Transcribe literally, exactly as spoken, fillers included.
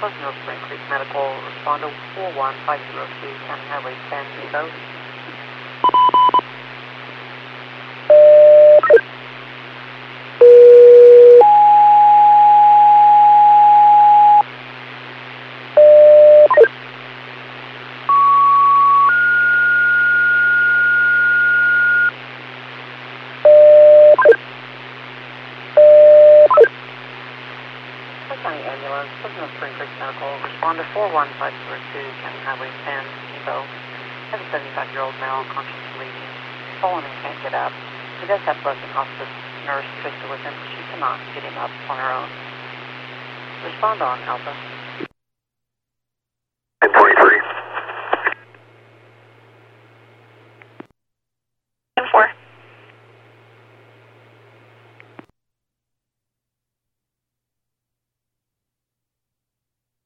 Pleasant Spring Creek Medical, respond to four one five zero two, County Highway ten, Evo. County Ambulance, Pleasant Spring Creek Medical, respond to four one five zero two, County Highway ten, Evo. Has a seventy-five-year-old male conscious bleeding, fallen and can't get up. He does have Pleasant Hospice nurse Trista with him, but she cannot get him up on her own. Respond on, Alpha.